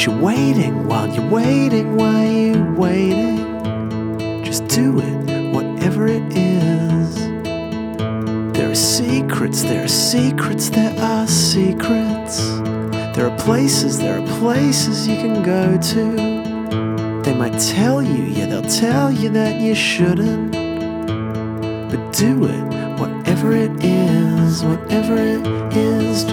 But you're waiting while you're waiting, while you're waiting. Just do it, whatever it is. There are secrets, there are secrets, there are secrets. There are places you can go to. They might tell you, yeah, they'll tell you that you shouldn't. But do it, whatever it is, whatever it is.